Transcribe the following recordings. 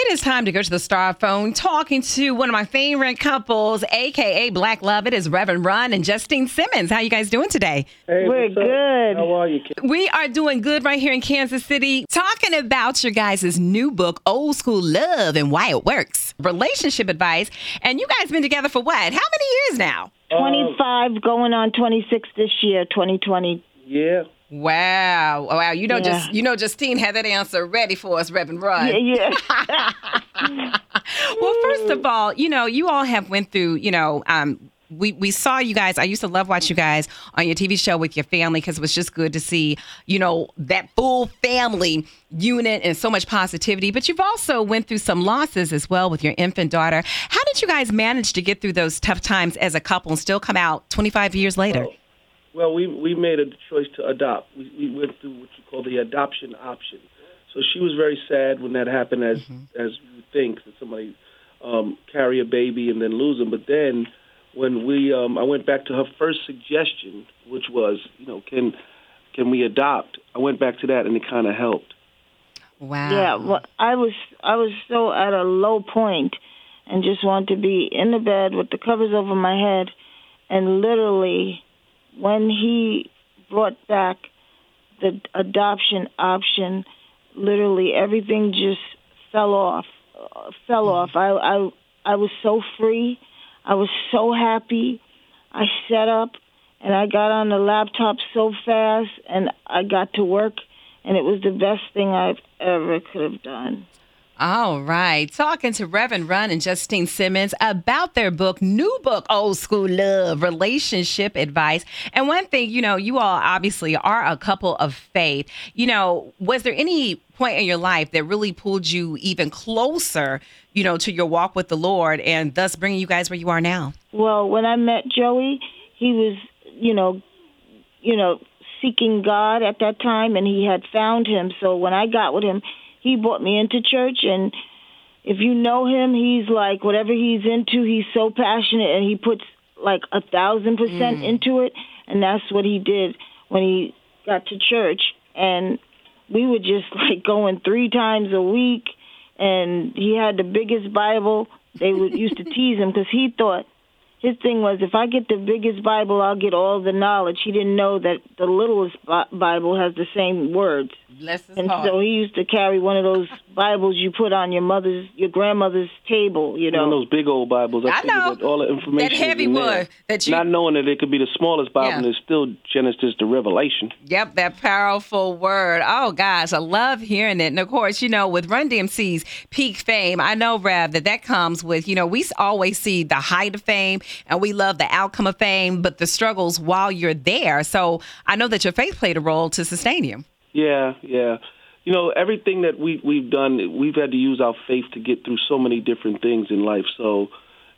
It is time to go to the Star Phone, talking to one of my favorite couples, a.k.a. Black Love. It is Reverend Run and Justine Simmons. How you guys doing today? Hey, we're good. How are you, Kim? We are doing good right here in Kansas City, talking about your guys' new book, Old School Love and Why It Works, relationship advice. And you guys been together for what? How many years now? 25 going on 26 this year, 2020. Yeah. Wow. You know, Justine had that answer ready for us, Reverend Run. Yeah. Well, first of all, you all have went through, we saw you guys. I used to love watch you guys on your TV show with your family because it was just good to see, that full family unit and so much positivity. But you've also went through some losses as well with your infant daughter. How did you guys manage to get through those tough times as a couple and still come out 25 years later? Well, we made a choice to adopt. We went through what you call the adoption option. So she was very sad when that happened, as you think that somebody carry a baby and then lose them. But then when I went back to her first suggestion, which was, can we adopt? I went back to that, and it kind of helped. Wow. Yeah. Well, I was so at a low point, and just wanted to be in the bed with the covers over my head, and literally, when he brought back the adoption option, literally everything just fell off. I was so free. I was so happy. I set up and I got on the laptop so fast and I got to work, and it was the best thing I've ever could have done. All right. Talking to Reverend Run and Justine Simmons about their new book, Old School Love, Relationship Advice. And one thing, you all obviously are a couple of faith. Was there any point in your life that really pulled you even closer, to your walk with the Lord and thus bringing you guys where you are now? Well, when I met Joey, he was, seeking God at that time, and he had found him. So when I got with him, he brought me into church, and if you know him, he's like, whatever he's into, he's so passionate, and he puts like 1,000% into it, and that's what he did when he got to church. And we were just like going 3 times a week, and he had the biggest Bible. They used to tease him because he thought, his thing was, if I get the biggest Bible, I'll get all the knowledge. He didn't know that the littlest Bible has the same words. Bless his and heart. So he used to carry one of those Bibles you put on your grandmother's table, One of those big old Bibles. I know. That all the information that heavy is in one. there. That Not knowing that it could be the smallest Bible, and it's still Genesis to Revelation. Yep, that powerful word. Oh, gosh, I love hearing it. And, of course, with Run DMC's peak fame, I know, Rev, that comes with, we always see the height of fame, and we love the outcome of fame, but the struggles while you're there. So I know that your faith played a role to sustain you. Yeah. Everything that we've done, we've had to use our faith to get through so many different things in life. So,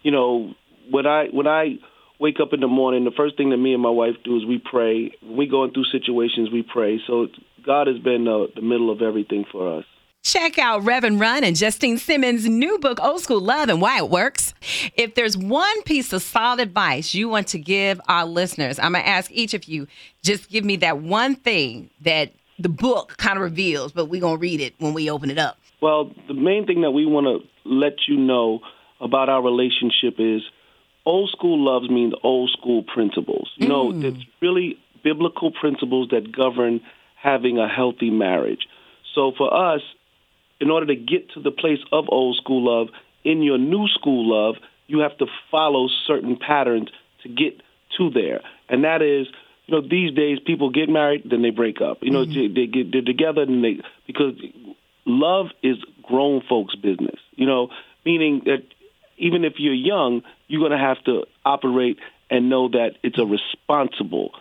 when I wake up in the morning, the first thing that me and my wife do is we pray. When we going through situations, we pray. So God has been the middle of everything for us. Check out Reverend Run and Justine Simmons' new book, Old School Love and Why It Works. If there's one piece of solid advice you want to give our listeners, I'm going to ask each of you, just give me that one thing that the book kind of reveals, but we're going to read it when we open it up. Well, the main thing that we want to let you know about our relationship is old school loves means old school principles. It's really biblical principles that govern having a healthy marriage. So for us, in order to get to the place of old school love, in your new school love, you have to follow certain patterns to get to there. And that is, these days people get married, then they break up. They're together, and because love is grown folks' business. Meaning that even if you're young, you're going to have to operate and know that it's a responsible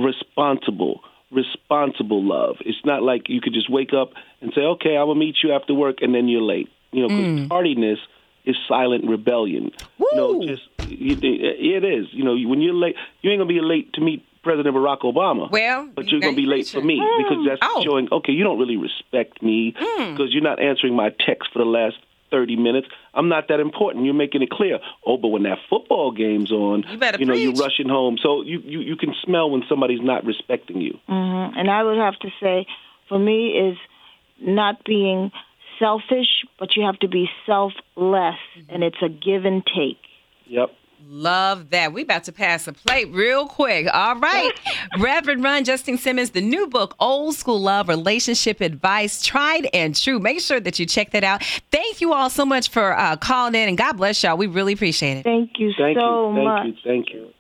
love. It's not like you could just wake up and say, okay, I will meet you after work, and then you're late. Because tardiness is silent rebellion. Woo! It is. When you're late, you ain't going to be late to meet President Barack Obama. Well, but you're going to be late for me because that's showing, okay, you don't really respect me because you're not answering my text for the last 30 minutes. I'm not that important. You're making it clear. Oh, but when that football game's on, you're rushing home. So you can smell when somebody's not respecting you. And I would have to say, for me, is not being selfish, but you have to be selfless, and it's a give and take. Yep. Love that. We about to pass a plate real quick. All right. Reverend Run Justine Simmons, the new book, Old School Love, Relationship Advice, Tried and True. Make sure that you check that out. Thank you all so much for calling in, and God bless y'all. We really appreciate it. Thank you so much. Thank you.